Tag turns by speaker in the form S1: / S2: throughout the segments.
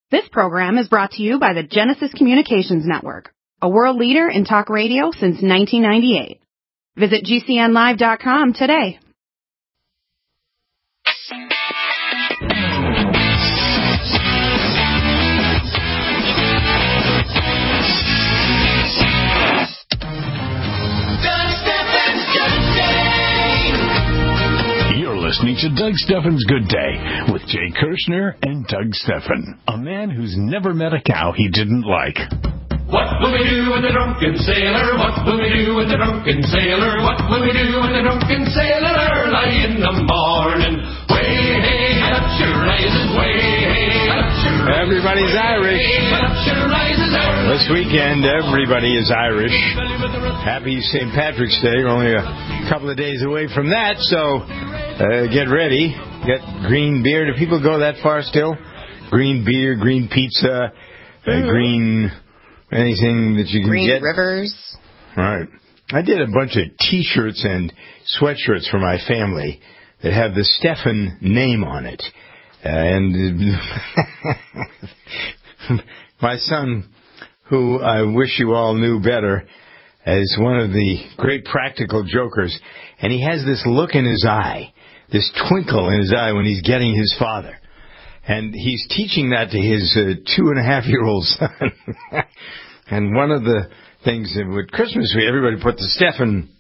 S1: This program is brought to you by the Genesis Communications Network, a world leader in talk radio since 1998. Visit GCNlive.com today.
S2: Listening to Doug Stephan's Good Day with Jay Kirshner and Doug Stephan, a man who's never met a cow he didn't like.
S3: What will we do with the drunken sailor? What will we do with the drunken sailor? What will we do with the drunken sailor early in the morning? Way hey, up she rises, way hey, up she rises.
S4: Everybody's Irish. This weekend, everybody is Irish. Happy St. Patrick's Day. We're only a couple of days away from that, so get ready. Get green beer. Do people go that far still? Green beer, green pizza, green anything that you can get.
S5: Green Rivers.
S4: All right. I did a bunch of T-shirts and sweatshirts for my family that have the Stephan name on it. And my son, who I wish you all knew better, is one of the great practical jokers. And he has this look in his eye, this twinkle in his eye when he's getting his father. And he's teaching that to his 2.5-year-old son. And one of the things that with Christmas, everybody put the Stephan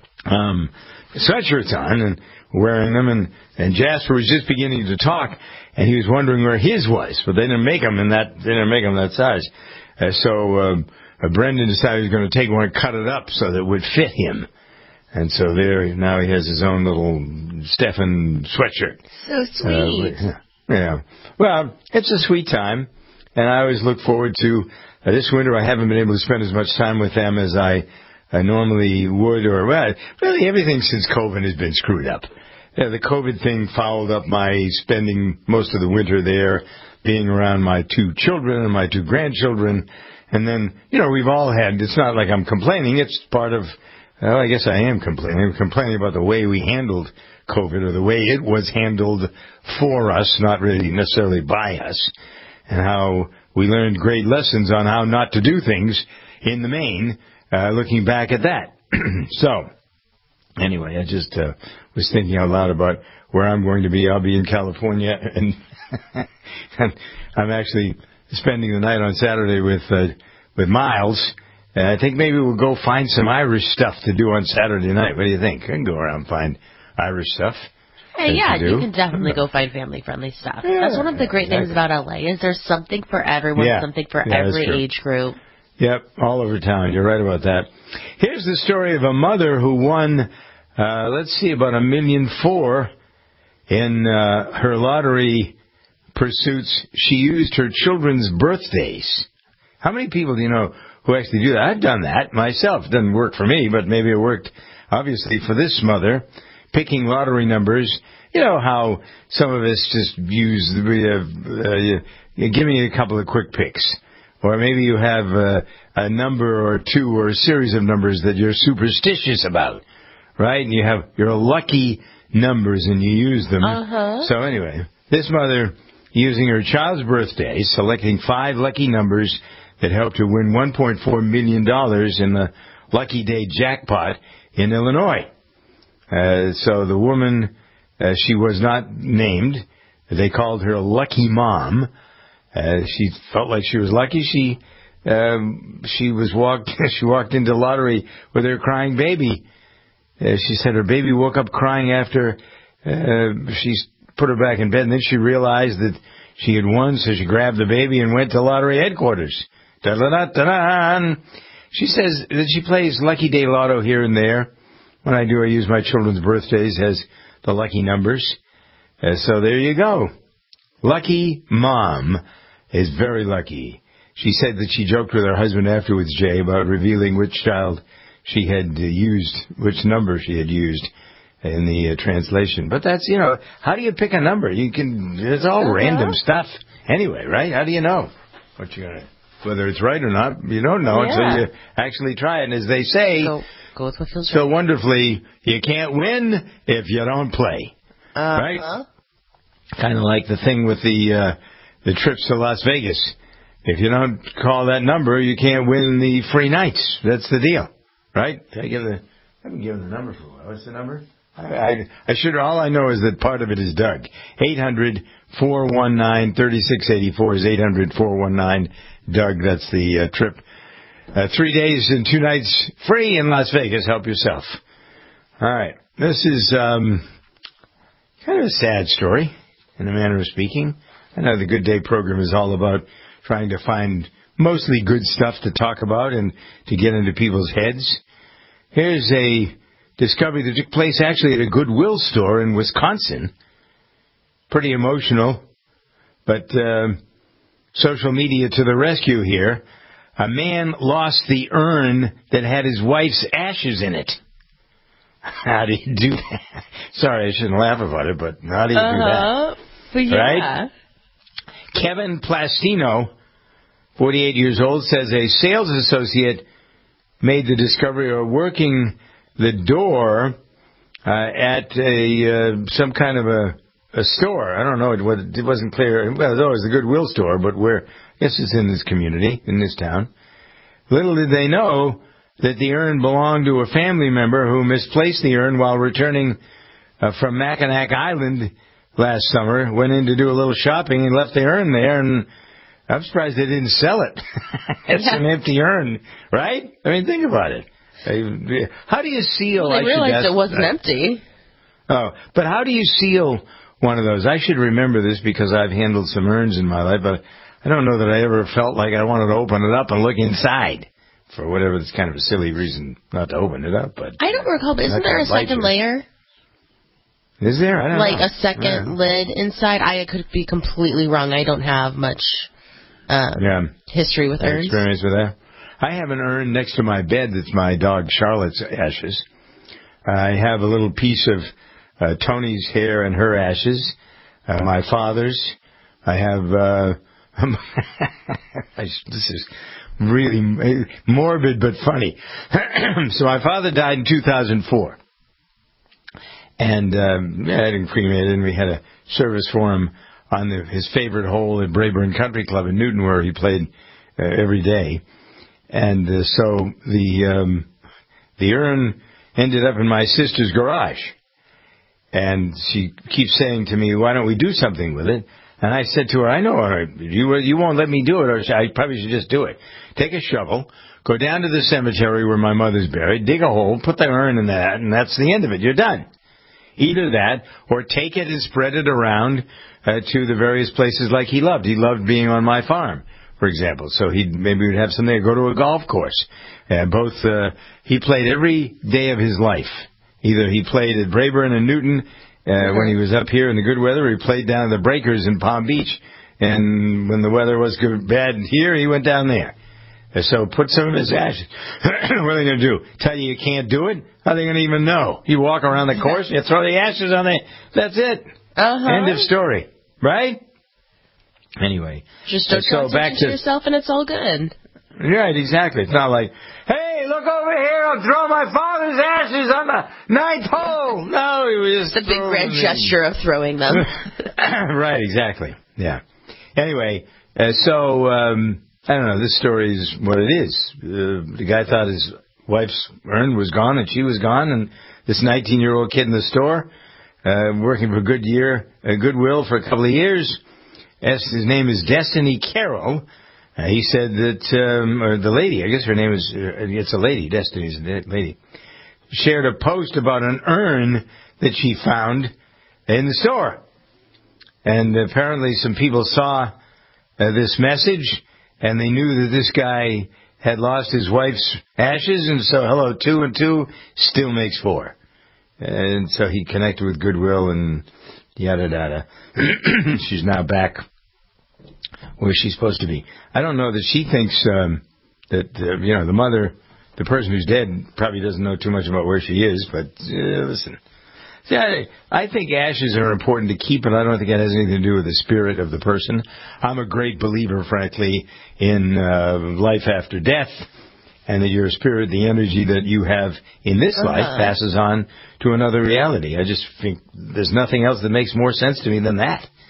S4: sweatshirts on and wearing them. And Jasper was just beginning to talk, and he was wondering where his was, but they didn't make them that size. So Brendan decided he was going to take one and cut it up so that it would fit him. And so now he has his own little Stephan sweatshirt.
S5: So sweet.
S4: Yeah. Well, it's a sweet time, and I always look forward to this winter. I haven't been able to spend as much time with them as I normally would, really everything since COVID has been screwed up. Yeah, the COVID thing followed up my spending most of the winter there, being around my 2 children and my 2 grandchildren. And then, we've all had, it's not like I'm complaining, it's part of, well, I guess I am complaining. I'm complaining about the way we handled COVID, or the way it was handled for us, not really necessarily by us, and how we learned great lessons on how not to do things in the main, looking back at that. So, anyway, I just was thinking out loud about where I'm going to be. I'll be in California, and I'm actually spending the night on Saturday with Miles. I think maybe we'll go find some Irish stuff to do on Saturday night. What do you think? I can go around and find Irish stuff.
S5: Hey, yeah, you can definitely go find family-friendly stuff. Yeah, that's one of the great things about LA, is there's something for everyone, something for every age group.
S4: Yep, all over town. You're right about that. Here's the story of a mother who won, about $1.4 million in her lottery pursuits. She used her children's birthdays. How many people do you know who actually do that? I've done that myself. It doesn't work for me, but maybe it worked, obviously, for this mother, picking lottery numbers. You know how some of us just use, give me a couple of quick picks. Or maybe you have a number or two or a series of numbers that you're superstitious about, right? And you have your lucky numbers and you use them. So anyway, this mother, using her child's birthday, selecting 5 lucky numbers that helped her win $1.4 million in the Lucky Day jackpot in Illinois. So the woman, she was not named. They called her Lucky Mom. She felt like she was lucky. She walked into the lottery with her crying baby. She said her baby woke up crying after she put her back in bed, and then she realized that she had won, so she grabbed the baby and went to lottery headquarters. Da-da-da-da-da. She says that she plays Lucky Day Lotto here and there. When I do, I use my children's birthdays as the lucky numbers. So there you go. Lucky Mom is very lucky. She said that she joked with her husband afterwards, Jay, about revealing which child she had used, which number she had used in the translation. But that's, how do you pick a number? It's all random stuff anyway, right? How do you know what you're going to, whether it's right or not? You don't know until you actually try it. And as they say,
S5: go with what feels
S4: so
S5: right.
S4: Wonderfully, you can't win if you don't play. Right? Kind of like the thing with the the trips to Las Vegas. If you don't call that number, you can't win the free nights. That's the deal, right? I haven't given the number for a while. What's the number? I should. All I know is that part of it is Doug. 800-419-3684 is 800-419-DOUG. That's the trip. 3 days and 2 nights free in Las Vegas. Help yourself. All right. This is kind of a sad story, in a manner of speaking. I know the Good Day program is all about trying to find mostly good stuff to talk about and to get into people's heads. Here's a discovery that took place actually at a Goodwill store in Wisconsin. Pretty emotional, but social media to the rescue here. A man lost the urn that had his wife's ashes in it. How do you do that? Sorry, I shouldn't laugh about it, but how do you do that?
S5: But yeah.
S4: Right? Kevin Plastino, 48 years old, says a sales associate made the discovery of working the door at some kind of a store. I don't know. It wasn't clear. Well, it was the Goodwill store, but I guess it's in this community, in this town. Little did they know that the urn belonged to a family member who misplaced the urn while returning from Mackinac Island last summer, went in to do a little shopping and left the urn there, and I'm surprised they didn't sell it. It's an empty urn, right? I mean, think about it. How do you seal...
S5: Well, they realized it wasn't empty.
S4: Oh, but how do you seal one of those? I should remember this because I've handled some urns in my life, but I don't know that I ever felt like I wanted to open it up and look inside. For whatever, it's kind of a silly reason not to open it up. But
S5: I don't recall, but isn't there a second layer?
S4: Is there? I don't know.
S5: Like a second lid inside? I could be completely wrong. I don't have much history with urns.
S4: Experience with that. I have an urn next to my bed that's my dog Charlotte's ashes. I have a little piece of Tony's hair and her ashes. My father's. I have... this is really morbid but funny. So my father died in 2004. And I didn't cremate him. We had a service for him on his favorite hole at Brayburn Country Club in Newton, where he played every day. And so the urn ended up in my sister's garage. And she keeps saying to me, why don't we do something with it? And I said to her, I know, you won't let me do it, or I probably should just do it. Take a shovel, go down to the cemetery where my mother's buried, dig a hole, put the urn in that, and that's the end of it. You're done. Either that, or take it and spread it around to the various places like he loved. He loved being on my farm, for example. So maybe we'd have something, go to a golf course. He played every day of his life. Either he played at Brayburn and Newton when he was up here in the good weather, or he played down at the Breakers in Palm Beach. And when the weather was bad here, he went down there. So put some of his ashes. What are they going to do? Tell you can't do it? How are they going to even know? You walk around the course, you throw the ashes on there. That's it. End of story. Right? Anyway.
S5: Just don't back to yourself and it's all good.
S4: Right, exactly. It's not like, hey, look over here, I'll throw my father's ashes on the ninth hole. No, he was just
S5: the big grand gesture of throwing them.
S4: Right, exactly. Yeah. Anyway, I don't know, this story is what it is. The guy thought his wife's urn was gone and she was gone, and this 19-year-old kid in the store, working for Goodwill for a couple of years, his name is Destiny Carroll. He said that, or the lady, I guess her name is, it's a lady, Destiny's a lady, shared a post about an urn that she found in the store. And apparently some people saw this message, and they knew that this guy had lost his wife's ashes, and so, 2 and 2 still makes 4. And so he connected with Goodwill and yada yada. She's now back where she's supposed to be. I don't know that she thinks that, the mother, the person who's dead, probably doesn't know too much about where she is, but listen. See, I think ashes are important to keep, and I don't think it has anything to do with the spirit of the person. I'm a great believer, frankly, in life after death, and that your spirit, the energy that you have in this life, passes on to another reality. I just think there's nothing else that makes more sense to me than that.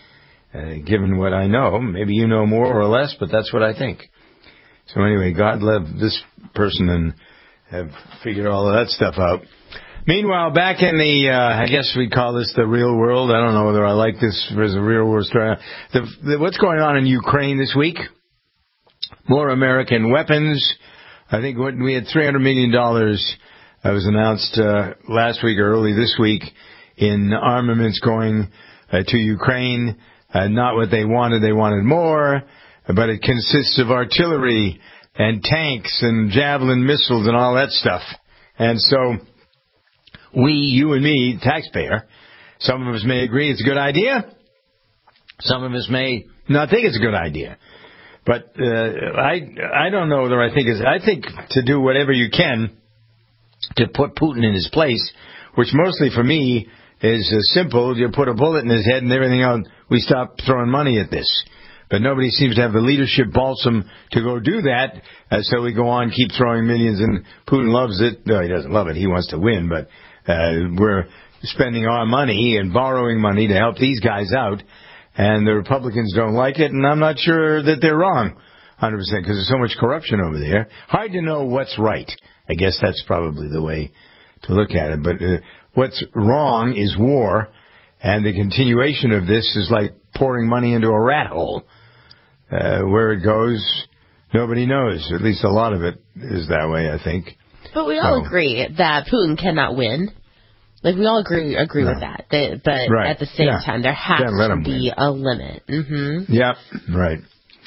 S4: given what I know. Maybe you know more or less, but that's what I think. So anyway, God love this person and have figured all of that stuff out. Meanwhile, back in the, I guess we call this the real world. I don't know whether I like this as a real world story. What's going on in Ukraine this week? More American weapons. I think we had $300 million that was announced last week or early this week in armaments going to Ukraine. Not what they wanted more, but it consists of artillery and tanks and Javelin missiles and all that stuff. And so we, you and me, taxpayer, some of us may agree it's a good idea. Some of us may not think it's a good idea. But I don't know whether I think it's... I think to do whatever you can to put Putin in his place, which mostly for me is simple. You put a bullet in his head and everything else, we stop throwing money at this. But nobody seems to have the leadership balsam to go do that, so we go on, keep throwing millions, and Putin loves it. No, he doesn't love it. He wants to win, but we're spending our money and borrowing money to help these guys out, and the Republicans don't like it, and I'm not sure that they're wrong 100% because there's so much corruption over there. Hard to know what's right. I guess that's probably the way to look at it. But what's wrong is war, and the continuation of this is like pouring money into a rat hole. Where it goes, nobody knows. At least a lot of it is that way, I think.
S5: But we all agree that Putin cannot win. Like, we all agree with that. But right. At the same time, there has to be a limit. Mm-hmm.
S4: Yeah, right.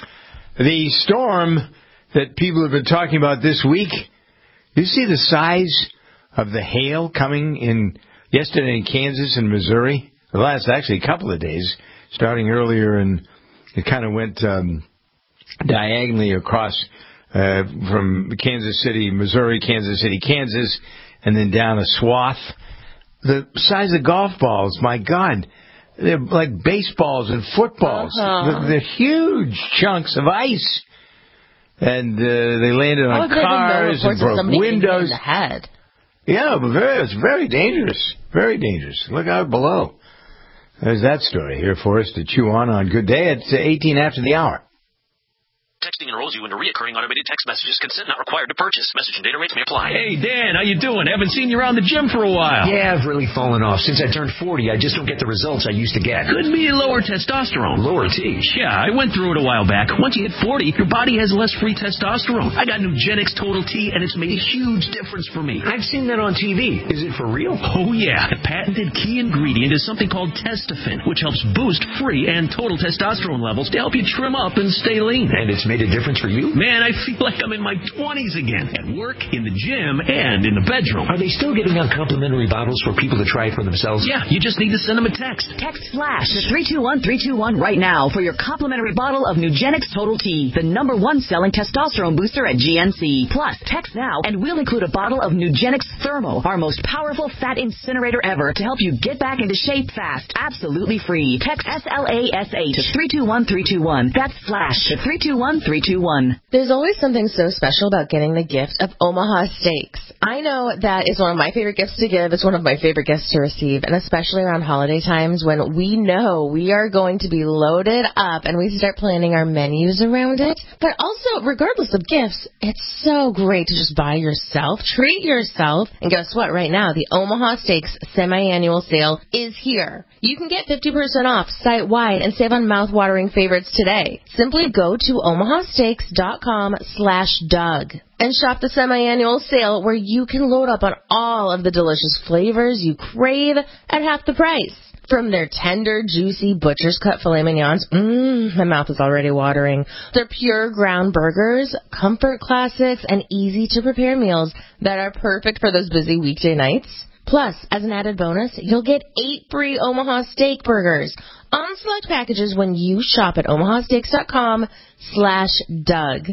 S4: The storm that people have been talking about this week, you see the size of the hail coming in yesterday in Kansas and Missouri? The last, actually, couple of days, starting earlier, and it kind of went diagonally across from Kansas City, Missouri, Kansas City, Kansas, and then down a swath. The size of golf balls, my God, they're like baseballs and footballs. They're huge chunks of ice. And they landed on cars and broke windows.
S5: In the head.
S4: Yeah, but it's very dangerous. Very dangerous. Look out below. There's that story here for us to chew on Good Day. It's 18 after the hour.
S6: Texting enrolls you into recurring automated text messages. Consent not required to purchase. Message and data rates may apply.
S7: Hey, Dan, how you doing? Haven't seen you around the gym for a while.
S8: Yeah, I've really fallen off. Since I turned 40, I just don't get the results I used to get.
S7: Could be lower testosterone.
S8: Lower T?
S7: Yeah, I went through it a while back. Once you hit 40, your body has less free testosterone. I got Nugenix Total T, and it's made a huge difference for me.
S8: I've seen that on TV. Is it for real?
S7: Oh, yeah. The patented key ingredient is something called Testofen, which helps boost free and total testosterone levels to help you trim up and stay lean.
S8: And it's made a difference for you?
S7: Man, I feel like I'm in my 20s again. At work, in the gym, and in the bedroom.
S8: Are they still giving out complimentary bottles for people to try it for themselves?
S7: Yeah, you just need to send them a text.
S9: Text FLASH to 321-321 right now for your complimentary bottle of Nugenix Total T, the #1 selling testosterone booster at GNC. Plus, text now and we'll include a bottle of Nugenix Thermo, our most powerful fat incinerator ever, to help you get back into shape fast. Absolutely free. Text SLASH to 321-321. That's FLASH to 321-321.
S5: There's always something so special about getting the gift of Omaha Steaks. I know that is one of my favorite gifts to give. It's one of my favorite gifts to receive, and especially around holiday times when we know we are going to be loaded up and we start planning our menus around it. But also, regardless of gifts, it's so great to just buy yourself, treat yourself. And guess what? Right now, the Omaha Steaks semi-annual sale is here. You can get 50% off site-wide and save on mouth-watering favorites today. Simply go to omahasteaks.com/Doug and shop the semi-annual sale where you can load up on all of the delicious flavors you crave at half the price. From their tender, juicy butcher's cut filet mignons, my mouth is already watering. Their pure ground burgers, comfort classics, and easy-to-prepare meals that are perfect for those busy weekday nights. Plus, as an added bonus, you'll get 8 free Omaha Steak burgers on select packages when you shop at omahasteaks.com/Doug.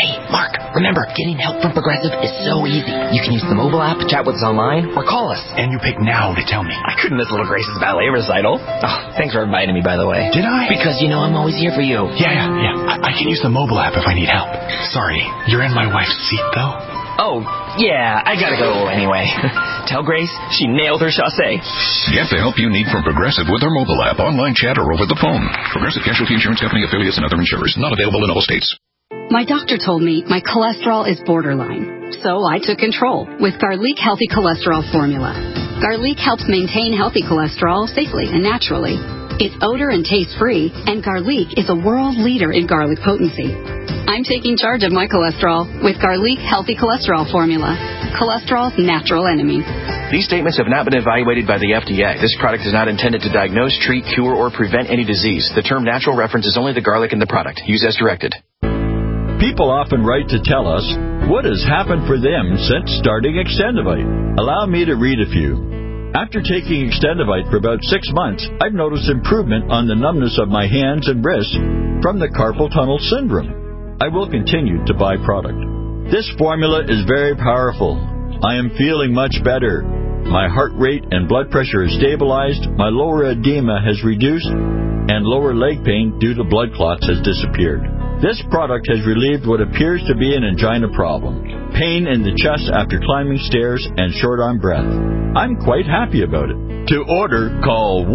S8: Hey, Mark, remember, getting help from Progressive is so easy. You can use the mobile app, chat with us online, or call us.
S2: And you pick now to tell me.
S8: I couldn't miss little Grace's ballet recital. Oh, thanks for inviting me, by the way.
S2: Did I?
S8: Because you know I'm always here for you.
S2: Yeah. I can use the mobile app if I need help. Sorry, you're in my wife's seat, though?
S8: Oh, yeah, I gotta go anyway. Tell Grace she nailed her chassé.
S10: Get the help you need from Progressive with our mobile app, online chat, or over the phone. Progressive Casualty Insurance Company, affiliates, and other insurers. Not available in all states.
S11: My doctor told me my cholesterol is borderline, so I took control with Garlic Healthy Cholesterol Formula. Garlic helps maintain healthy cholesterol safely and naturally. It's odor and taste-free, and Garlic is a world leader in garlic potency. I'm taking charge of my cholesterol with Garlic Healthy Cholesterol Formula, cholesterol's natural enemy.
S6: These statements have not been evaluated by the FDA. This product is not intended to diagnose, treat, cure, or prevent any disease. The term natural references only the garlic in the product. Use as directed.
S12: People often write to tell us what has happened for them since starting Extendivite. Allow me to read a few. After taking Extendivite for about 6 months, I've noticed improvement on the numbness of my hands and wrists from the carpal tunnel syndrome. I will continue to buy product. This formula is very powerful. I am feeling much better. My heart rate and blood pressure is stabilized, my lower edema has reduced, and lower leg pain due to blood clots has disappeared. This product has relieved what appears to be an angina problem, pain in the chest after climbing stairs, and short-arm breath. I'm quite happy about it. To order, call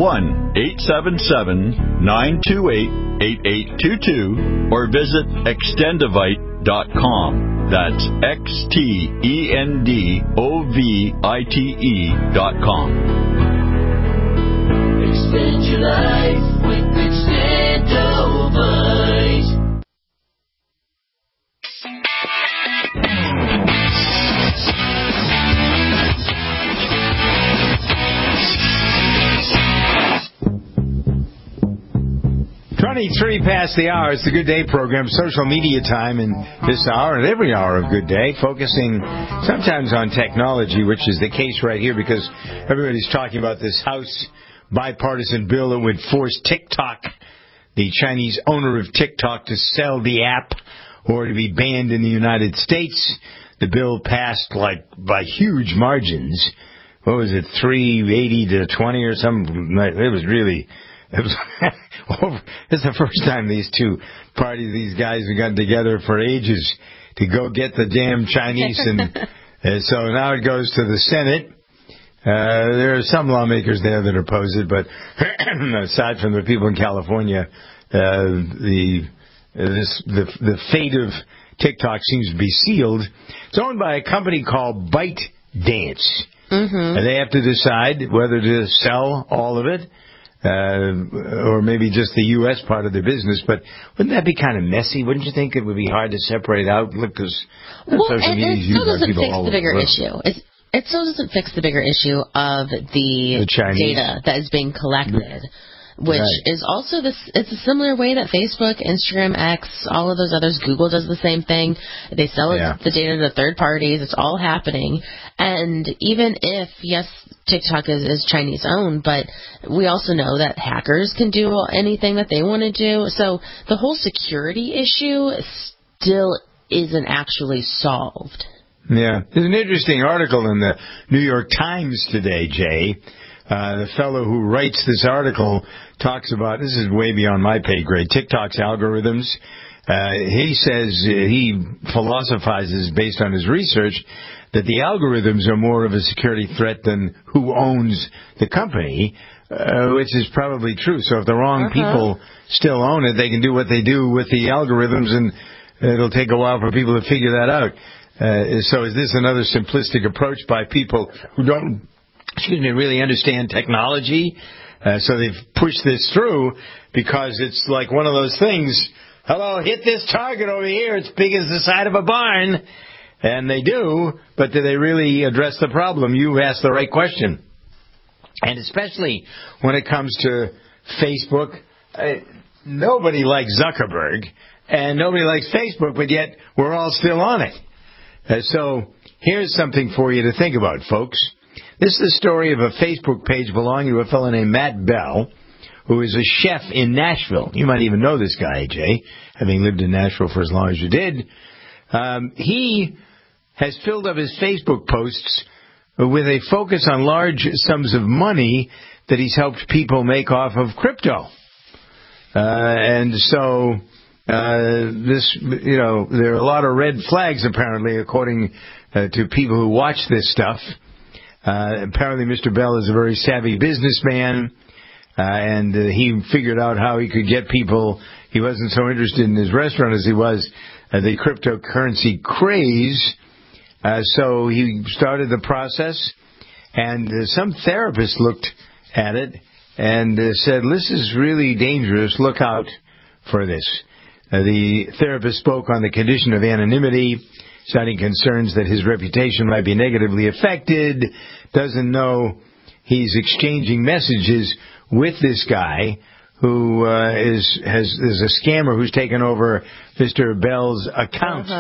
S12: 1-877-928-8822 or visit Extendivite.com. That's XTENDOVITE.com.
S3: Extend your life with Extendovite.
S4: Three past the hour. It's the Good Day program, social media time in this hour and every hour of Good Day, focusing sometimes on technology, which is the case right here because everybody's talking about this House bipartisan bill that would force TikTok, the Chinese owner of TikTok, to sell the app or to be banned in the United States. The bill passed by huge margins. What was it, 380 to 20 or something? It was it's the first time these two parties, these guys have gotten together for ages to go get the damn Chinese, and so now it goes to the Senate. There are some lawmakers there that oppose it, but aside from the people in California, the fate of TikTok seems to be sealed. It's owned by a company called ByteDance. And they have to decide whether to sell all of it. Or maybe just the U.S. part of the business, but wouldn't that be kind of messy? Wouldn't you think it would be hard to separate out? Look, because social media is used by people all over the world.
S5: It still doesn't fix the bigger issue of the data that is being collected, which is also it's a similar way that Facebook, Instagram, X, all of those others, Google does the same thing. They sell the data to third parties. It's all happening. And even if, yes, TikTok is Chinese owned, but we also know that hackers can do anything that they want to do. So the whole security issue still isn't actually solved.
S4: Yeah. There's an interesting article in the New York Times today, Jay. The fellow who writes this article talks about, this is way beyond my pay grade, TikTok's algorithms. He says, he philosophizes based on his research, that the algorithms are more of a security threat than who owns the company, which is probably true. So if the wrong people still own it, they can do what they do with the algorithms, and it'll take a while for people to figure that out. So is this another simplistic approach by people who don't really understand technology? So they've pushed this through because it's like one of those things, hello, hit this target over here, it's big as the side of a barn. And they do, but do they really address the problem? You asked the right question. And especially when it comes to Facebook, nobody likes Zuckerberg, and nobody likes Facebook, but yet we're all still on it. So here's something for you to think about, folks. This is the story of a Facebook page belonging to a fellow named Matt Bell, who is a chef in Nashville. You might even know this guy, Jay, having lived in Nashville for as long as you did. He has filled up his Facebook posts with a focus on large sums of money that he's helped people make off of crypto. And so there are a lot of red flags, apparently, according to people who watch this stuff. Apparently, Mr. Bell is a very savvy businessman, and he figured out how he could get people. He wasn't so interested in his restaurant as he was the cryptocurrency craze. So he started the process, and some therapist looked at it and said, "This is really dangerous. Look out for this." The therapist spoke on the condition of anonymity, citing concerns that his reputation might be negatively affected, doesn't know he's exchanging messages with this guy who is a scammer who's taken over Mr. Bell's account.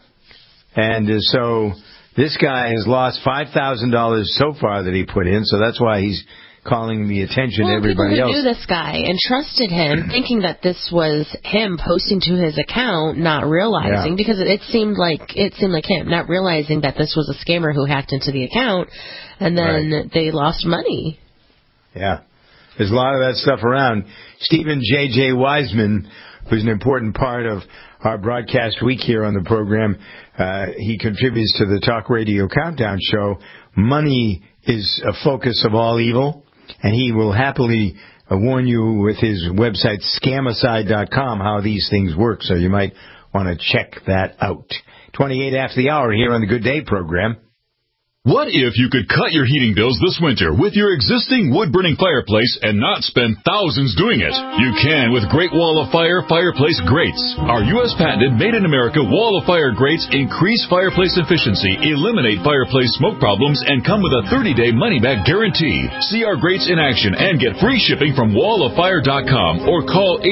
S4: And so this guy has lost $5,000 so far that he put in, so that's why he's calling the attention to everybody
S5: people who
S4: else.
S5: knew this guy and trusted him, thinking that this was him posting to his account, not realizing, because it seemed like him, not realizing that this was a scammer who hacked into the account, and then they lost money.
S4: Yeah. There's a lot of that stuff around. Stephen J.J. Wiseman, who's an important part of our broadcast week here on the program, he contributes to the Talk Radio Countdown show. Money is a focus of all evil, and he will happily warn you with his website, scamicide.com, how these things work, so you might want to check that out. 28 after the hour here on the Good Day program.
S13: What if you could cut your heating bills this winter with your existing wood-burning fireplace and not spend thousands doing it? You can with Great Wall of Fire fireplace grates. Our U.S. patented made-in-America Wall of Fire grates increase fireplace efficiency, eliminate fireplace smoke problems, and come with a 30-day money-back guarantee. See our grates in action and get free shipping from walloffire.com or call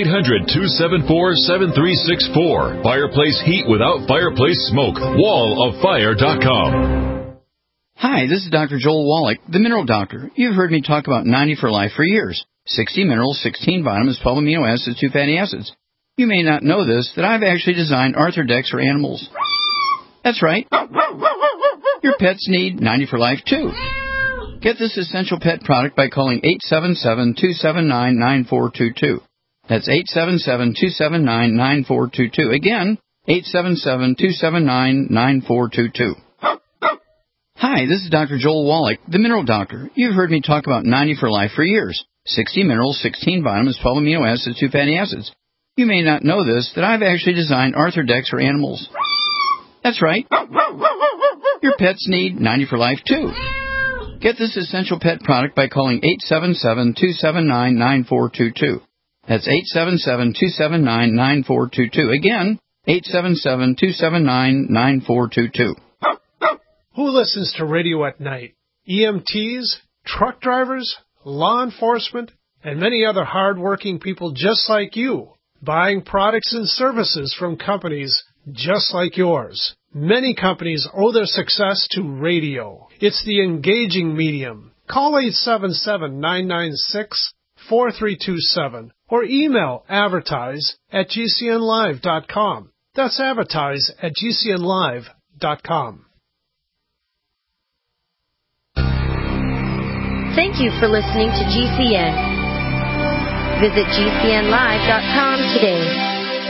S13: 800-274-7364. Fireplace heat without fireplace smoke. walloffire.com.
S14: Hi, this is Dr. Joel Wallach, the Mineral Doctor. You've heard me talk about 90 for Life for years. 60 minerals, 16 vitamins, 12 amino acids, 2 fatty acids. You may not know this, that I've actually designed Arthrodex for animals. That's right. Your pets need 90 for Life, too. Get this essential pet product by calling 877-279-9422. That's 877-279-9422. Again, 877-279-9422. Hi, this is Dr. Joel Wallach, the Mineral Doctor. You've heard me talk about 90 for Life for years. 60 minerals, 16 vitamins, 12 amino acids, 2 fatty acids. You may not know this, that I've actually designed Arthrodex for animals. That's right. Your pets need 90 for Life, too. Get this essential pet product by calling 877-279-9422. That's 877-279-9422. Again, 877-279-9422.
S15: Who listens to radio at night? EMTs, truck drivers, law enforcement, and many other hard-working people just like you, buying products and services from companies just like yours. Many companies owe their success to radio. It's the engaging medium. Call 877-996-4327 or email advertise@gcnlive.com. That's advertise@gcnlive.com.
S16: Thank you for listening to GCN. Visit GCNlive.com today.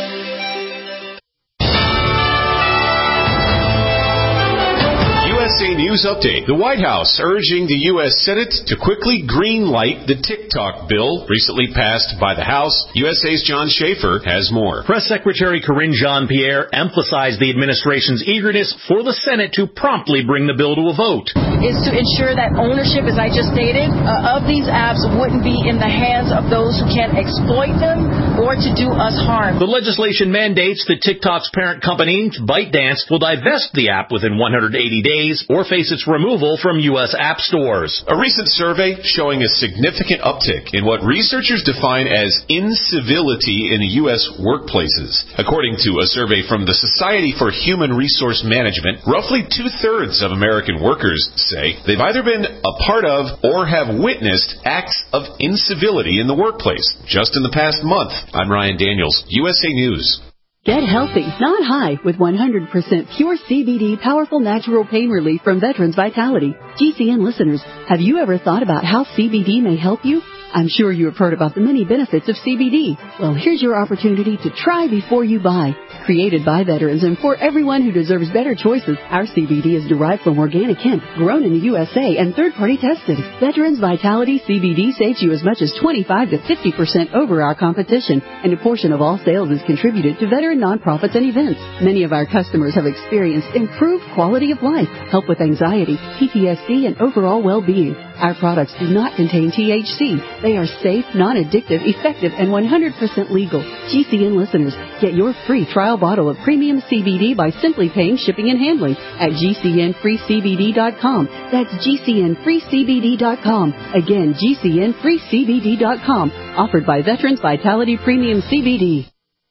S17: USA News Update. The White House urging the U.S. Senate to quickly green-light the TikTok bill recently passed by the House. USA's John Schaefer has more.
S18: Press Secretary Karine Jean-Pierre emphasized the administration's eagerness for the Senate to promptly bring the bill to a vote.
S19: Is to ensure that ownership, as I just stated, of these apps wouldn't be in the hands of those who can exploit them or to do us harm.
S18: The legislation mandates that TikTok's parent company, ByteDance, will divest the app within 180 days or face its removal from U.S. app stores.
S17: A recent survey showing a significant uptick in what researchers define as incivility in U.S. workplaces. According to a survey from the Society for Human Resource Management, roughly 2/3 of American workers say they've either been a part of or have witnessed acts of incivility in the workplace just in the past month. I'm Ryan Daniels, USA News.
S20: Get healthy, not high, with 100% pure CBD powerful natural pain relief from Veterans Vitality. GCN listeners, have you ever thought about how CBD may help you? I'm sure you have heard about the many benefits of CBD. Well, here's your opportunity to try before you buy. Created by veterans and for everyone who deserves better choices, our CBD is derived from organic hemp, grown in the USA, and third-party tested. Veterans Vitality CBD saves you as much as 25 to 50% over our competition, and a portion of all sales is contributed to veteran nonprofits and events. Many of our customers have experienced improved quality of life, help with anxiety, PTSD, and overall well-being. Our products do not contain THC. They are safe, non-addictive, effective, and 100% legal. GCN listeners, get your free trial bottle of premium CBD by simply paying shipping and handling at GCNFreeCBD.com. That's GCNFreeCBD.com. Again, GCNFreeCBD.com. Offered by Veterans Vitality Premium CBD.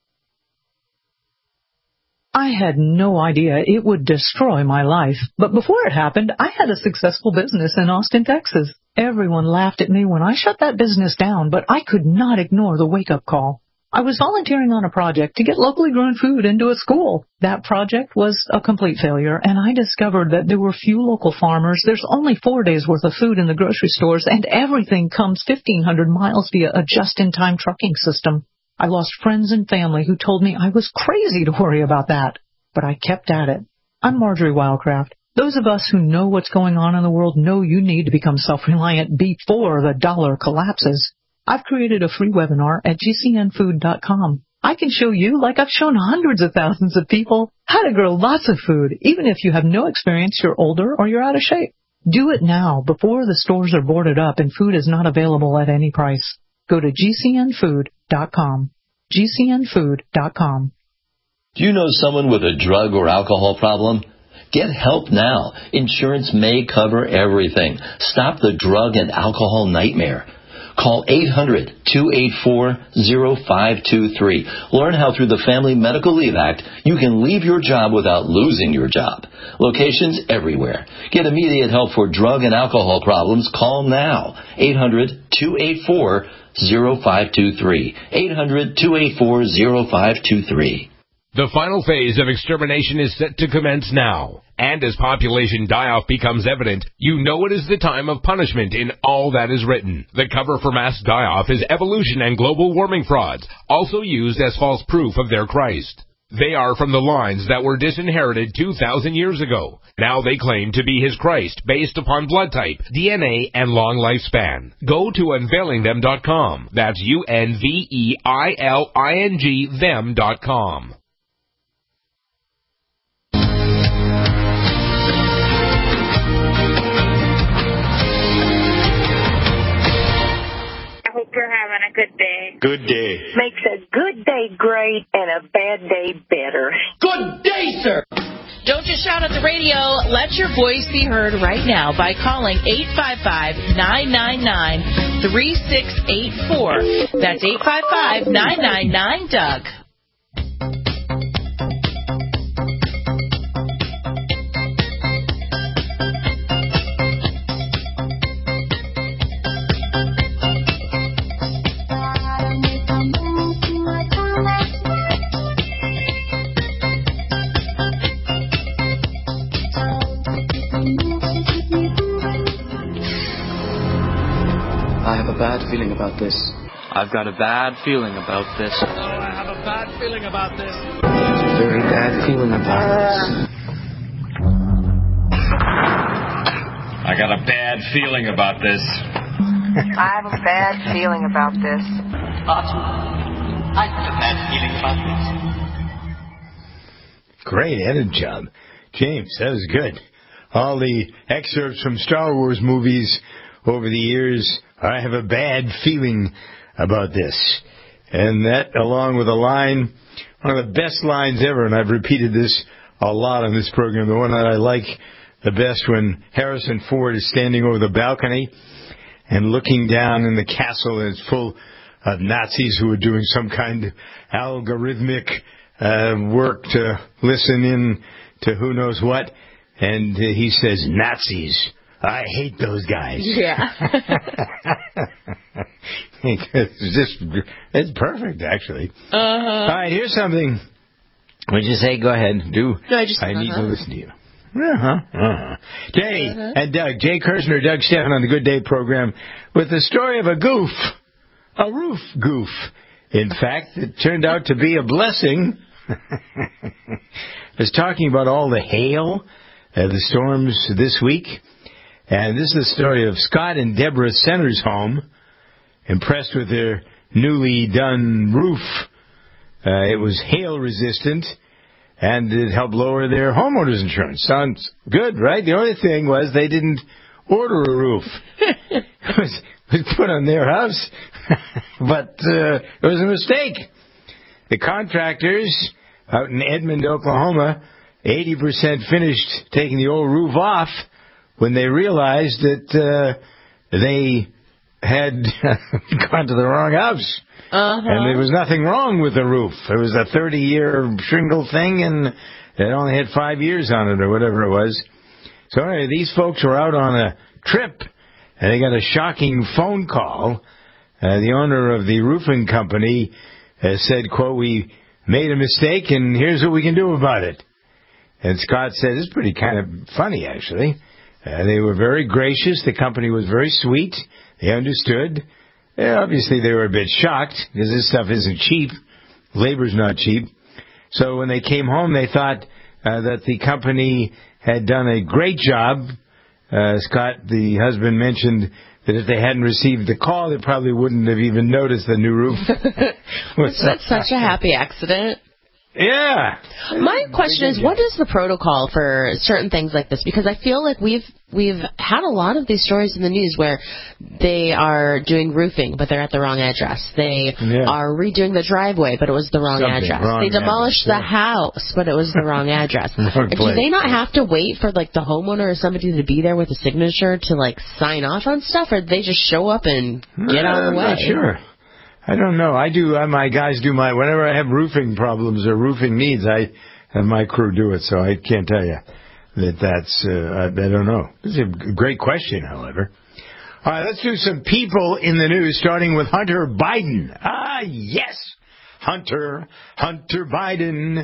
S21: I had no idea it would destroy my life. But before it happened, I had a successful business in Austin, Texas. Everyone laughed at me when I shut that business down, but I could not ignore the wake-up call. I was volunteering on a project to get locally grown food into a school. That project was a complete failure, and I discovered that there were few local farmers. There's only 4 days' worth of food in the grocery stores, and everything comes 1,500 miles via a just-in-time trucking system. I lost friends and family who told me I was crazy to worry about that, but I kept at it. I'm Marjorie Wildcraft. Those of us who know what's going on in the world know you need to become self-reliant before the dollar collapses. I've created a free webinar at GCNfood.com. I can show you, like I've shown hundreds of thousands of people, how to grow lots of food, even if you have no experience, you're older, or you're out of shape. Do it now, before the stores are boarded up and food is not available at any price. Go to GCNfood.com. GCNfood.com.
S22: Do you know someone with a drug or alcohol problem? Get help now. Insurance may cover everything. Stop the drug and alcohol nightmare. Call 800-284-0523. Learn how through the Family Medical Leave Act you can leave your job without losing your job. Locations everywhere. Get immediate help for drug and alcohol problems. Call now. 800-284-0523. 800-284-0523.
S23: The final phase of extermination is set to commence now. And as population die-off becomes evident, you know it is the time of punishment in all that is written. The cover for mass die-off is evolution and global warming frauds, also used as false proof of their Christ. They are from the lines that were disinherited 2,000 years ago. Now they claim to be his Christ based upon blood type, DNA, and long lifespan. Go to unveilingthem.com. That's UNVEILING them.com.
S24: Hope you're having a good day.
S25: Good day.
S24: Makes a good day great and a bad day better.
S25: Good day, sir.
S5: Don't just shout at the radio. Let your voice be heard right now by calling 855-999-3684. That's 855-999-DOUG.
S26: I have a bad feeling about this.
S27: I've got a bad feeling about this.
S28: Oh, I have a bad feeling about this.
S26: Very bad feeling about this.
S27: I got a bad feeling about this.
S24: I have a bad feeling about this.
S26: I have a bad feeling about this.
S4: Great edit job. James, that was good. All the excerpts from Star Wars movies over the years, I have a bad feeling about this. And that, along with a line, one of the best lines ever, and I've repeated this a lot on this program, the one that I like the best when Harrison Ford is standing over the balcony and looking down in the castle, and it's full of Nazis who are doing some kind of algorithmic work to listen in to who knows what. And he says, Nazis. I hate those guys.
S5: Yeah.
S4: It's perfect, actually. All right, here's something What'd you say? Go ahead.
S5: No, I
S4: need to listen to you. Jay and Doug. Jay Kirshner, Doug Stephan on the Good Day program with the story of a goof. A roof goof. In fact, it turned out to be a blessing. I was talking about all the hail, the storms this week. And this is the story of Scott and Deborah Center's home. Impressed with their newly done roof. It was hail resistant, and it helped lower their homeowner's insurance. Sounds good, right? The only thing was they didn't order a roof. It was put on their house, but it was a mistake. The contractors out in Edmond, Oklahoma, 80% finished taking the old roof off when they realized that they had gone to the wrong house. And there was nothing wrong with the roof. It was a 30-year shingle thing, and it only had 5 years on it or whatever it was. So anyway, these folks were out on a trip, and they got a shocking phone call. The owner of the roofing company said, quote, "We made a mistake, and here's what we can do about it." And Scott said, "It's pretty kind of funny, actually." They were very gracious. The company was very sweet. They understood. Obviously, they were a bit shocked because this stuff isn't cheap. Labor's not cheap. So when they came home, they thought that the company had done a great job. Scott, the husband, mentioned that if they hadn't received the call, they probably wouldn't have even noticed the new roof.
S5: That's such a happy accident.
S4: Yeah.
S5: My question is, what is the protocol for certain things like this? Because I feel like we've had a lot of these stories in the news where they are doing roofing, but they're at the wrong address. They are redoing the driveway, but it was the wrong address. They demolished the house, but it was the wrong address. Do they not have to wait for like the homeowner or somebody to be there with a signature to like sign off on stuff, or do they just show up and get out of the way?
S4: I'm not sure. I don't know. I do. My guys do whenever I have roofing problems or roofing needs, I have my crew do it. So I can't tell you that's. I don't know. This is a great question, however. All right, let's do some people in the news, starting with Hunter Biden. Yes, Hunter Biden.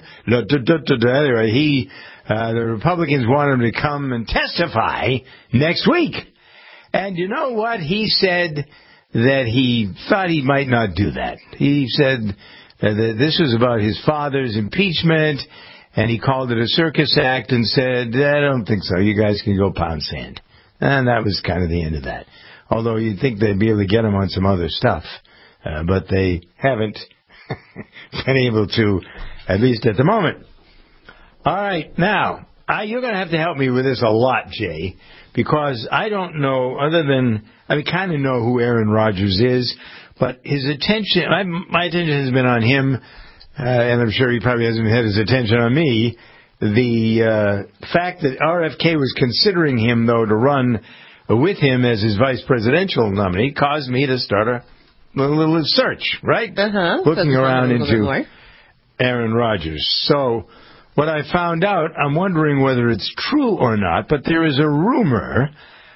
S4: Anyway, the Republicans want him to come and testify next week, and you know what he said? That he thought he might not do that. He said that this was about his father's impeachment, and he called it a circus act and said, "I don't think so. You guys can go pound sand." And that was kind of the end of that. Although you'd think they'd be able to get him on some other stuff. But they haven't been able to, at least at the moment. All right, now, you're going to have to help me with this a lot, Jay, because I don't know, other than, I kind of know who Aaron Rodgers is, but his attention, my attention has been on him, and I'm sure he probably hasn't had his attention on me. The fact that RFK was considering him, though, to run with him as his vice presidential nominee caused me to start a little search, right? Looking around into Aaron Rodgers. So what I found out, I'm wondering whether it's true or not, but there is a rumor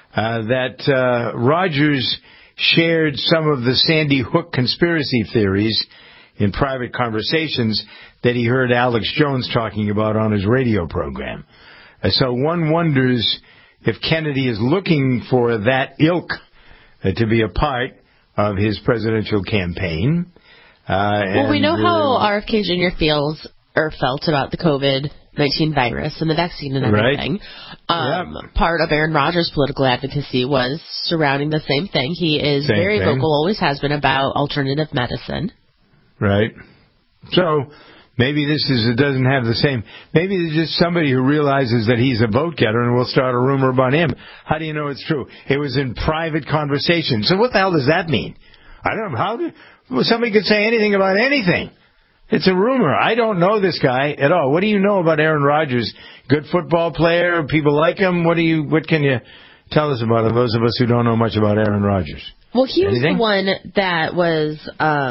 S4: that Rodgers shared some of the Sandy Hook conspiracy theories in private conversations that he heard Alex Jones talking about on his radio program. So one wonders if Kennedy is looking for that ilk to be a part of his presidential campaign.
S5: Well, we know how RFK Jr. felt about the COVID-19 virus and the vaccine and everything. Right. Part of Aaron Rodgers' political advocacy was surrounding the same thing. He is very vocal, always has been, about alternative medicine.
S4: Right. So maybe it doesn't have the same. Maybe it's just somebody who realizes that he's a vote getter and will start a rumor about him. How do you know it's true? It was in private conversation. So what the hell does that mean? I don't know. Somebody could say anything about anything. It's a rumor. I don't know this guy at all. What do you know about Aaron Rodgers? Good football player? People like him? What can you tell us about him, those of us who don't know much about Aaron Rodgers?
S5: Well, he was the one that was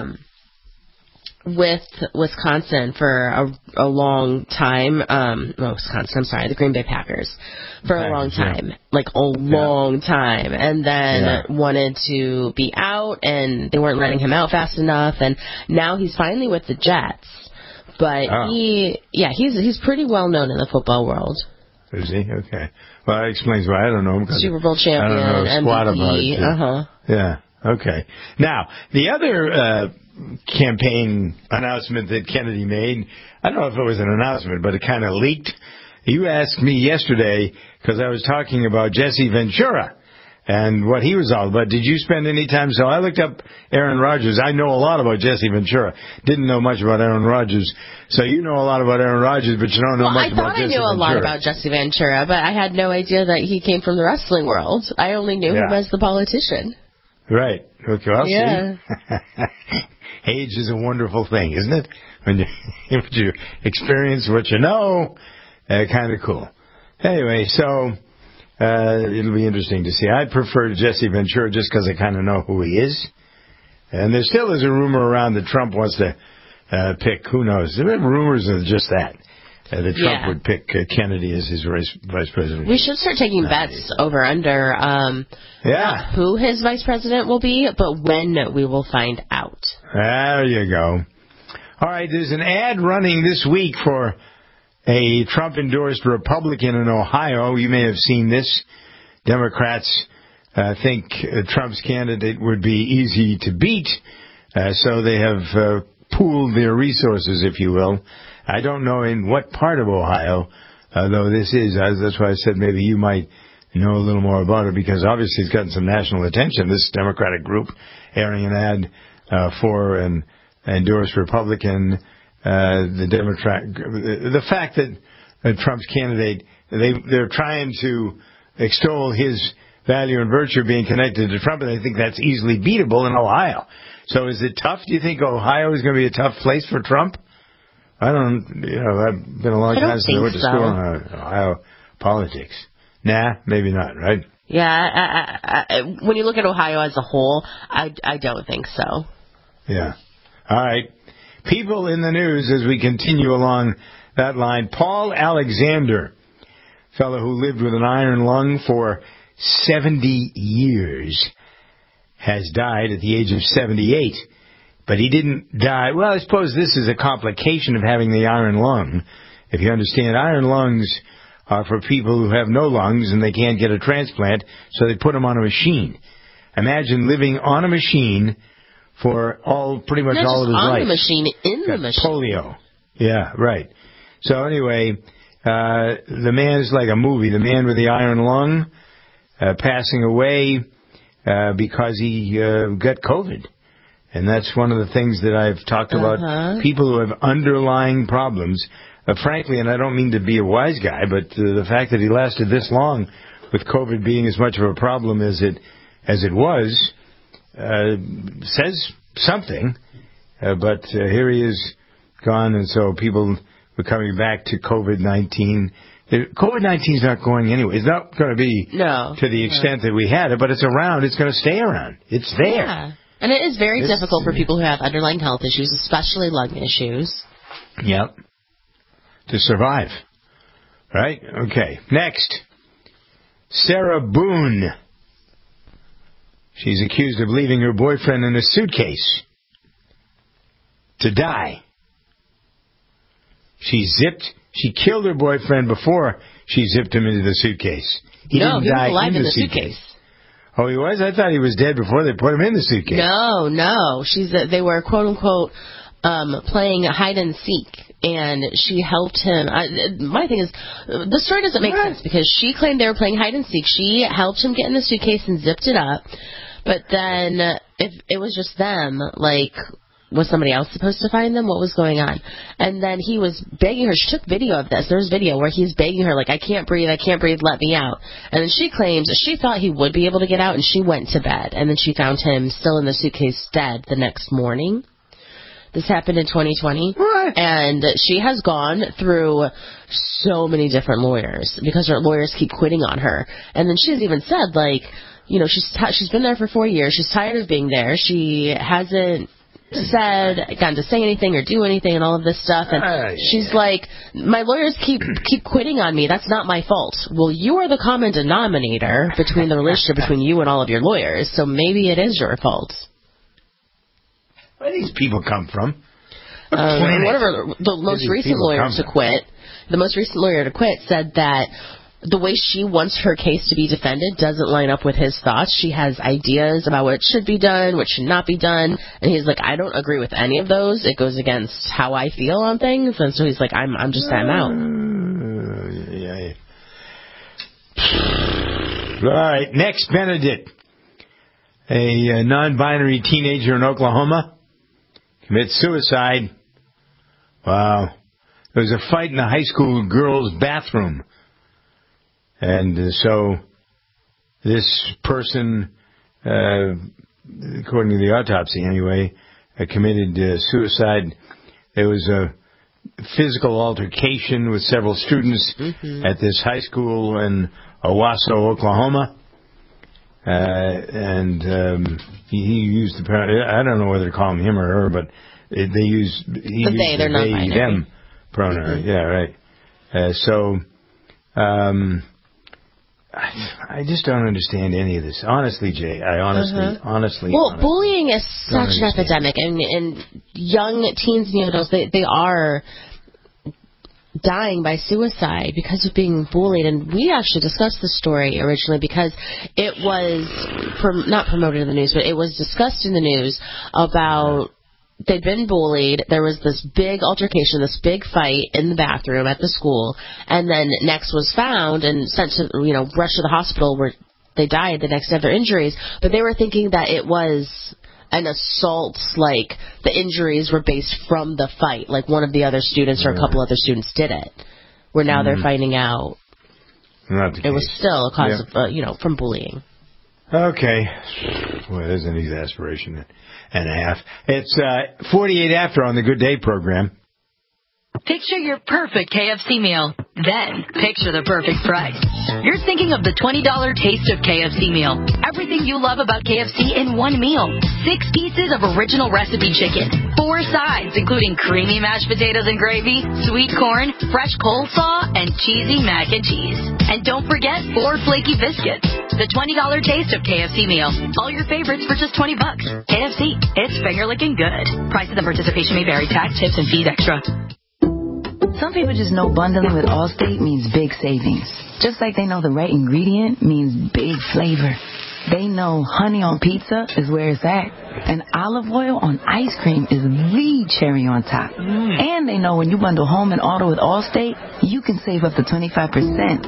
S5: with Wisconsin for a long time. The Green Bay Packers for a long time, long time, and then wanted to be out, and they weren't letting him out fast enough, and now he's finally with the Jets But he's pretty well known in the football world.
S4: Is he? Okay. Well, that explains why I don't know him.
S5: Super Bowl champion,
S4: I don't know squat
S5: MVP.
S4: about it. Yeah. Okay. Now, the other campaign announcement that Kennedy made, I don't know if it was an announcement, but it kind of leaked. You asked me yesterday, because I was talking about Jesse Ventura and what he was all about. Did you spend any time? So I looked up Aaron Rodgers. I know a lot about Jesse Ventura. Didn't know much about Aaron Rodgers. So you know a lot about Aaron Rodgers, but you don't know much about Jesse Ventura.
S5: I thought I knew a lot about Jesse Ventura, but I had no idea that he came from the wrestling world. I only knew him as the politician.
S4: Right. Okay, well,
S5: yeah.
S4: See? Age is a wonderful thing, isn't it? When you experience what you know, kind of cool. Anyway, so it'll be interesting to see. I prefer Jesse Ventura just because I kind of know who he is. And there still is a rumor around that Trump wants to pick, who knows? There are rumors of just that. That Trump would pick Kennedy as his vice president.
S5: We should start taking bets over under not who his vice president will be, but when we will find out.
S4: There you go. All right, there's an ad running this week for a Trump-endorsed Republican in Ohio. You may have seen this. Democrats think Trump's candidate would be easy to beat, so they have pooled their resources, if you will. I don't know in what part of Ohio, though this is. That's why I said maybe you might know a little more about it, because obviously it's gotten some national attention. This Democratic group airing an ad for an endorsed Republican. The fact that Trump's candidate, they're trying to extol his value and virtue being connected to Trump, and I think that's easily beatable in Ohio. So is it tough? Do you think Ohio is going to be a tough place for Trump? I don't, I've been a long time since I went to school on Ohio politics. Nah, maybe not, right?
S5: Yeah, when you look at Ohio as a whole, I don't think so.
S4: Yeah. All right. People in the news as we continue along that line. Paul Alexander, fellow who lived with an iron lung for 70 years, has died at the age of 78. But he didn't die. Well, I suppose this is a complication of having the iron lung. If you understand, iron lungs are for people who have no lungs and they can't get a transplant, so they put them on a machine. Imagine living on a machine for pretty much all of his life.
S5: Not just on the machine, in the machine.
S4: Polio. Yeah, right. So anyway, the man is like a movie. The man with the iron lung passing away because he got COVID. And that's one of the things that I've talked about. People who have underlying problems. Frankly, and I don't mean to be a wise guy, but the fact that he lasted this long with COVID being as much of a problem as it was says something. But here he is gone, and so people were coming back to COVID-19. COVID-19 is not going anywhere. It's not going to be to the extent that we had it, but it's around. It's going to stay around. It's there.
S5: Yeah. And it is very difficult for people who have underlying health issues, especially lung issues.
S4: Yep. To survive. Right? Okay. Next. Sarah Boone. She's accused of leaving her boyfriend in a suitcase to die. She killed her boyfriend before she zipped him into the suitcase. He didn't die
S5: alive
S4: in the suitcase. Oh, he was? I thought he was dead before they put him in the suitcase.
S5: No. They were, quote unquote, playing hide and seek, and she helped him. My thing is, the story doesn't make sense, because she claimed they were playing hide and seek. She helped him get in the suitcase and zipped it up, but then if it was just them, was somebody else supposed to find them? What was going on? And then he was begging her. She took video of this. There's video where he's begging her, I can't breathe, let me out. And then she claims she thought he would be able to get out, and she went to bed. And then she found him still in the suitcase, dead, the next morning. This happened in 2020.
S4: What?
S5: And she has gone through so many different lawyers, because her lawyers keep quitting on her. And then she's even said, she's been there for 4 years. She's tired of being there. She hasn't gotten to say anything or do anything and all of this stuff, and she's like, my lawyers keep quitting on me. That's not my fault. Well, you are the common denominator between the relationship between you and all of your lawyers, so maybe it is your fault.
S4: Where do these people come from?
S5: And one of the most recent lawyers to quit, said that the way she wants her case to be defended doesn't line up with his thoughts. She has ideas about what should be done, what should not be done, and he's like, I don't agree with any of those. It goes against how I feel on things, and so he's like, I'm out.
S4: All right, next, Benedict. A non-binary teenager in Oklahoma commits suicide. Wow. There was a fight in the high school girls' bathroom. And so this person, according to the autopsy anyway, committed suicide. There was a physical altercation with several students at this high school in Owasso, Oklahoma. He used the I don't know whether to call him or her, but they use
S5: they're not
S4: them pronoun. Yeah, right. I just don't understand any of this. Honestly, Jay, honestly.
S5: Well, bullying is such an epidemic, and young teens and young adults, they are dying by suicide because of being bullied. And we actually discussed this story originally because it was not promoted in the news, but it was discussed in the news about they'd been bullied. There was this big altercation, this big fight in the bathroom at the school, and then next was found and sent to, rushed to the hospital where they died the next day of their injuries. But they were thinking that it was an assault, like the injuries were based from the fight, like one of the other students or a couple other students did it. Where now they're finding out it was still a cause of, from bullying.
S4: Okay. Well, there's an exasperation and a half. It's 48 after on the Good Day program.
S1: Picture your perfect KFC meal. Then, picture the perfect price. You're thinking of the $20 Taste of KFC meal. Everything you love about KFC in one meal. 6 pieces of original recipe chicken. 4 sides, including creamy mashed potatoes and gravy, sweet corn, fresh coleslaw, and cheesy mac and cheese. And don't forget 4 flaky biscuits. The $20 Taste of KFC meal. All your favorites for just $20. KFC. It's finger-licking good. Prices and participation may vary. Tax, tips, and fees extra.
S2: Some people just know bundling with Allstate means big savings. Just like they know the right ingredient means big flavor. They know honey on pizza is where it's at. And olive oil on ice cream is the cherry on top. And they know when you bundle home and auto with Allstate, you can save up to 25%.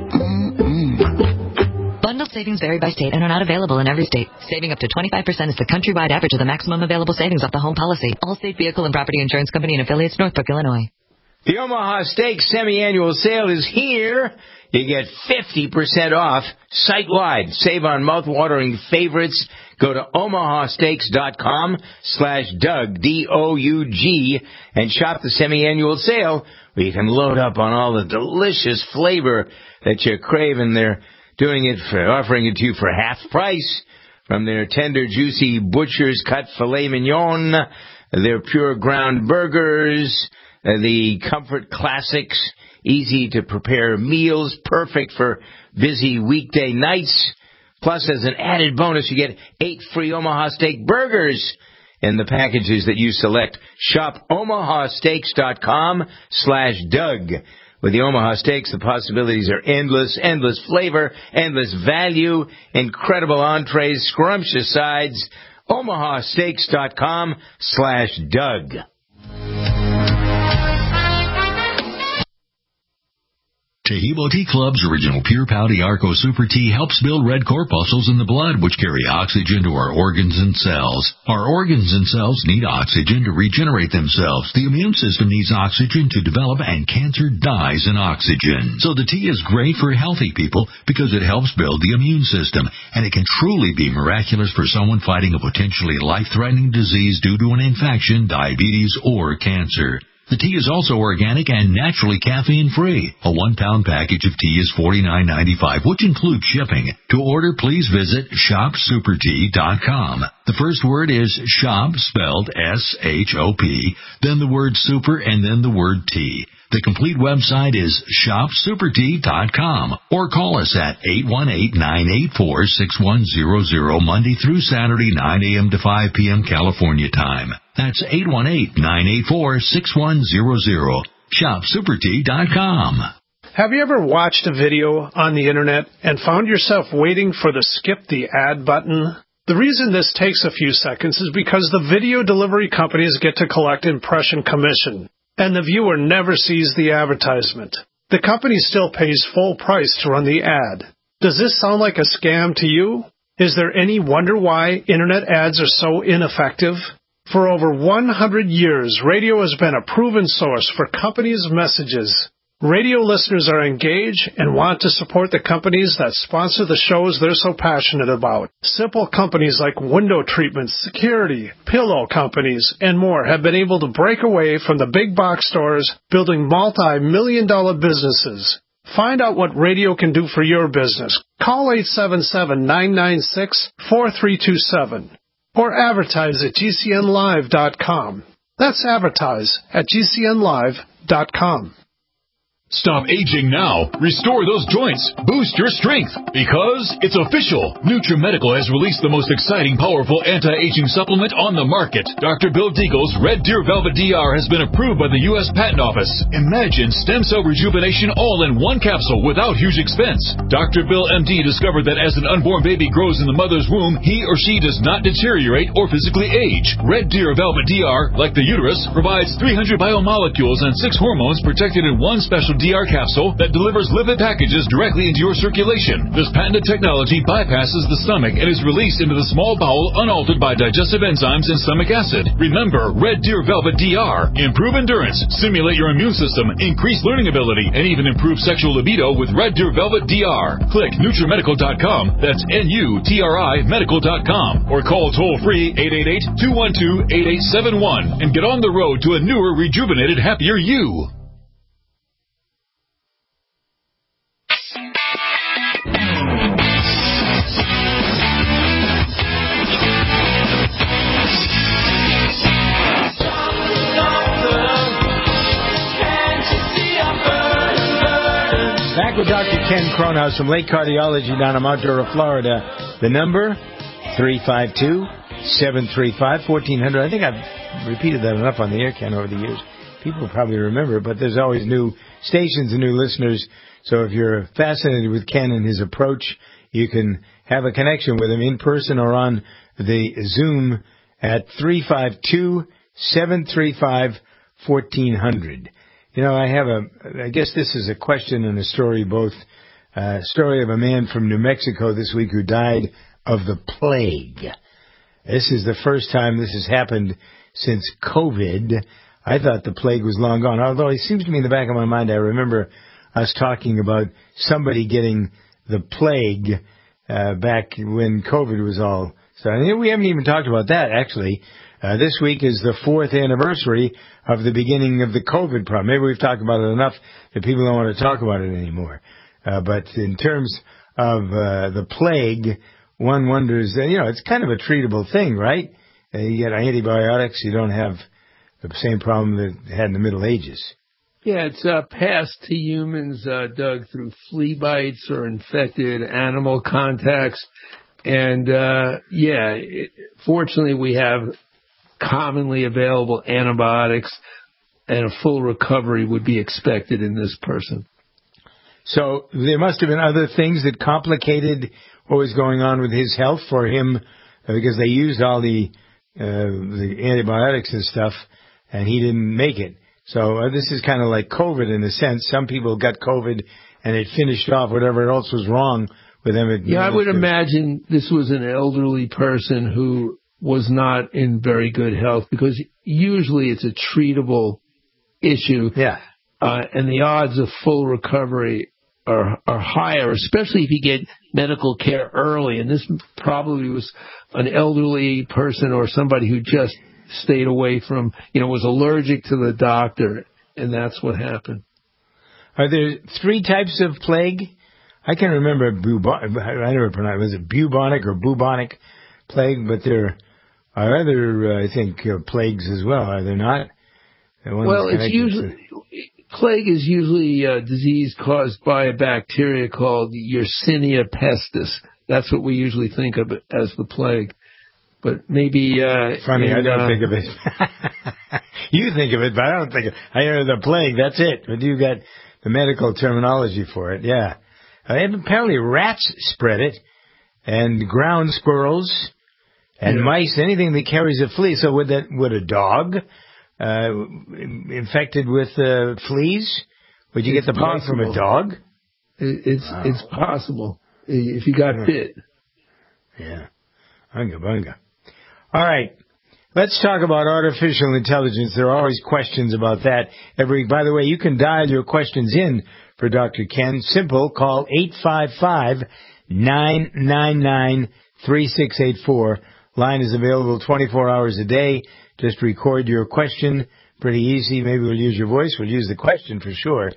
S7: Bundled savings vary by state and are not available in every state. Saving up to 25% is the countrywide average of the maximum available savings off the home policy. Allstate Vehicle and Property Insurance Company and affiliates, Northbrook, Illinois.
S4: The Omaha Steaks semi-annual sale is here. You get 50% off site-wide. Save on mouth-watering favorites. Go to omahasteaks.com/Doug, D-O-U-G, and shop the semi-annual sale where you can load up on all the delicious flavor that you're craving. They're offering it to you for half price. From their tender, juicy butcher's cut filet mignon, their pure ground burgers, the Comfort Classics, easy-to-prepare meals, perfect for busy weekday nights. Plus, as an added bonus, you get 8 free Omaha Steak burgers in the packages that you select. Shop omahasteaks.com/Doug. With the Omaha Steaks, the possibilities are endless. Endless flavor, endless value, incredible entrees, scrumptious sides. omahasteaks.com/Doug.
S8: Tahibo Tea Club's original Pure Pouty Arco Super Tea helps build red corpuscles in the blood, which carry oxygen to our organs and cells. Our organs and cells need oxygen to regenerate themselves. The immune system needs oxygen to develop, and cancer dies in oxygen. So the tea is great for healthy people because it helps build the immune system, and it can truly be miraculous for someone fighting a potentially life-threatening disease due to an infection, diabetes, or cancer. The tea is also organic and naturally caffeine-free. A 1-pound package of tea is $49.95, which includes shipping. To order, please visit shopsupertea.com. The first word is shop, spelled S-H-O-P, then the word super, and then the word tea. The complete website is shopsupertea.com, or call us at 818-984-6100 Monday through Saturday, 9 a.m. to 5 p.m. California time. That's 818-984-6100. ShopSuperTea.com.
S15: Have you ever watched a video on the internet and found yourself waiting for the skip the ad button? The reason this takes a few seconds is because the video delivery companies get to collect impression commission, and the viewer never sees the advertisement. The company still pays full price to run the ad. Does this sound like a scam to you? Is there any wonder why internet ads are so ineffective? For over 100 years, radio has been a proven source for companies' messages. Radio listeners are engaged and want to support the companies that sponsor the shows they're so passionate about. Simple companies like window treatment, security, pillow companies, and more have been able to break away from the big box stores, building multi-million-dollar businesses. Find out what radio can do for your business. Call 877-996-4327 or advertise at GCNlive.com. That's advertise at GCNlive.com.
S3: Stop aging now. Restore those joints. Boost your strength. Because it's official. NutriMedical has released the most exciting, powerful anti-aging supplement on the market. Dr. Bill Deagle's Red Deer Velvet DR has been approved by the U.S. Patent Office. Imagine stem cell rejuvenation all in one capsule without huge expense. Dr. Bill MD discovered that as an unborn baby grows in the mother's womb, he or she does not deteriorate or physically age. Red Deer Velvet DR, like the uterus, provides 300 biomolecules and 6 hormones protected in one special DR capsule that delivers lipid packages directly into your circulation. This patented technology bypasses the stomach and is released into the small bowel unaltered by digestive enzymes and stomach acid. Remember, Red Deer Velvet DR. Improve endurance, stimulate your immune system, increase learning ability, and even improve sexual libido with Red Deer Velvet DR. Click NutriMedical.com, that's NUTRI Medical.com, or call toll-free 888-212-8871 and get on the road to a newer, rejuvenated, happier you.
S4: Back with Dr. Ken Cronhouse from Lake Cardiology down in Mount Dora, Florida. The number, 352-735-1400. I think I've repeated that enough on the air, Ken, over the years. People probably remember, but there's always new stations and new listeners. So if you're fascinated with Ken and his approach, you can have a connection with him in person or on the Zoom at 352-735-1400. You know, I guess this is a question and a story both. Story of a man from New Mexico this week who died of the plague. This is the first time this has happened since COVID. I thought the plague was long gone, although it seems to me in the back of my mind I remember us talking about somebody getting the plague back when COVID was all started. We haven't even talked about that, actually. This week is the 4th anniversary of the beginning of the COVID problem. Maybe we've talked about it enough that people don't want to talk about it anymore. But in terms of the plague, one wonders, it's kind of a treatable thing, right? You get antibiotics, you don't have the same problem that they had in the Middle Ages.
S6: Yeah, it's passed to humans, Doug, through flea bites or infected animal contacts. And, fortunately we have commonly available antibiotics, and a full recovery would be expected in this person.
S4: So there must have been other things that complicated what was going on with his health for him, because they used all the antibiotics and stuff, and he didn't make it. So this is kind of like COVID in a sense. Some people got COVID, and it finished off whatever else was wrong with them.
S6: I would imagine this was an elderly person who was not in very good health, because usually it's a treatable issue.
S4: Yeah.
S6: And the odds of full recovery are higher, especially if you get medical care early. And this probably was an elderly person or somebody who just stayed away from, was allergic to the doctor, and that's what happened.
S4: Are there 3 types of plague? I can't remember I never pronounced it. Was it bubonic or bubonic plague? But there are other, I think, plagues as well, are there not?
S6: Well, it's usually plague is usually a disease caused by a bacteria called Yersinia pestis. That's what we usually think of as the plague. But maybe...
S4: Funny, I don't think of it. You think of it, but I don't think of it. I hear the plague, that's it. But you got the medical terminology for it, yeah. Apparently rats spread it, and ground squirrels, and mice, anything that carries a flea. So would a dog infected with fleas? Would you get the bug from a dog?
S6: It's possible if you got bit.
S4: Yeah. Bunga bunga. All right. Let's talk about artificial intelligence. There are always questions about that. By the way, you can dial your questions in for Dr. Ken. Simple. Call 855-999-3684. Line is available 24 hours a day. Just record your question. Pretty easy. Maybe we'll use your voice. We'll use the question for sure.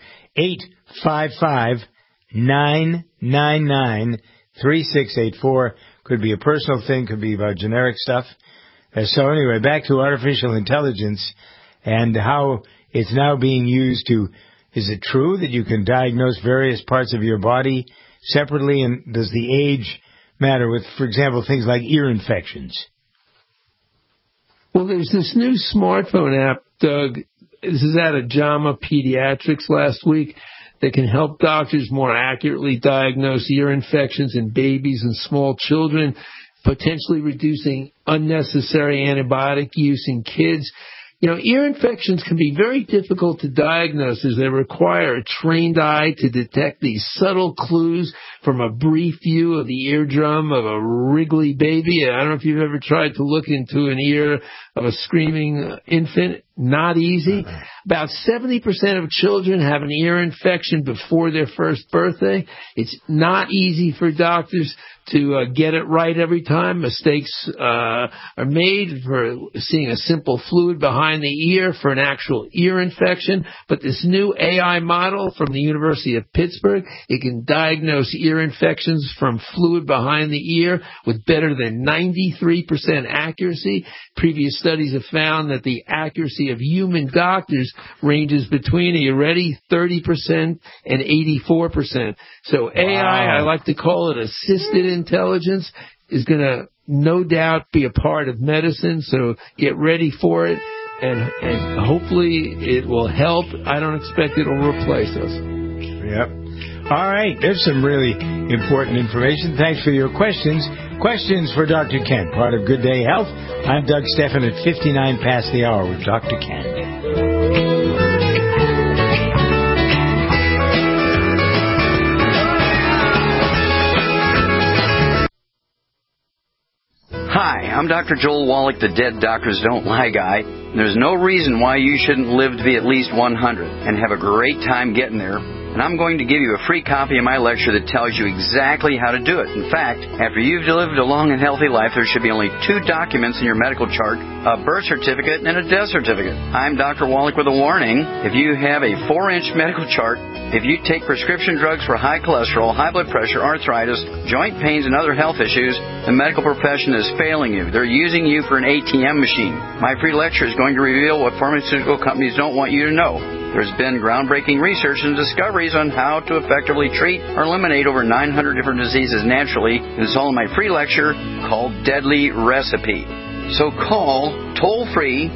S4: 855-999-3684. Could be a personal thing. Could be about generic stuff. So anyway, back to artificial intelligence and how it's now being used to, is it true that you can diagnose various parts of your body separately? And does the age matter with, for example, things like ear infections?
S6: Well, there's this new smartphone app, Doug. This is out of JAMA Pediatrics last week that can help doctors more accurately diagnose ear infections in babies and small children, potentially reducing unnecessary antibiotic use in kids. Ear infections can be very difficult to diagnose as they require a trained eye to detect these subtle clues from a brief view of the eardrum of a wriggly baby. I don't know if you've ever tried to look into an ear of a screaming infant. Not easy. About 70% of children have an ear infection before their first birthday. It's not easy for doctors to get it right every time. Mistakes are made for seeing a simple fluid behind the ear for an actual ear infection. But this new AI model from the University of Pittsburgh, it can diagnose ear infections from fluid behind the ear with better than 93% accuracy. Previous studies have found that the accuracy of human doctors ranges between, are you ready, 30% and 84%. So AI, I like to call it assisted intelligence, is going to no doubt be a part of medicine. So get ready for it, and hopefully it will help. I don't expect it will replace us.
S4: Yep. All right. There's some really important information. Thanks for your questions. Questions for Dr. Ken, part of Good Day Health. I'm Doug Stephan at 59 past the hour with Dr. Ken.
S9: Hi, I'm Dr. Joel Wallach, the Dead Doctors Don't Lie guy. There's no reason why you shouldn't live to be at least 100 and have a great time getting there. And I'm going to give you a free copy of my lecture that tells you exactly how to do it. In fact, after you've lived a long and healthy life, there should be only 2 documents in your medical chart, a birth certificate and a death certificate. I'm Dr. Wallach with a warning. If you have a 4-inch medical chart, if you take prescription drugs for high cholesterol, high blood pressure, arthritis, joint pains, and other health issues, the medical profession is failing you. They're using you for an ATM machine. My free lecture is going to reveal what pharmaceutical companies don't want you to know. There's been groundbreaking research and discoveries on how to effectively treat or eliminate over 900 different diseases naturally. This is all in my free lecture called Deadly Recipe. So call toll-free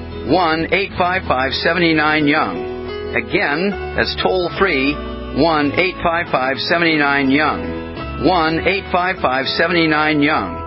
S9: 1-855-79-YOUNG. Again, that's toll-free 1-855-79-YOUNG. 1-855-79-YOUNG.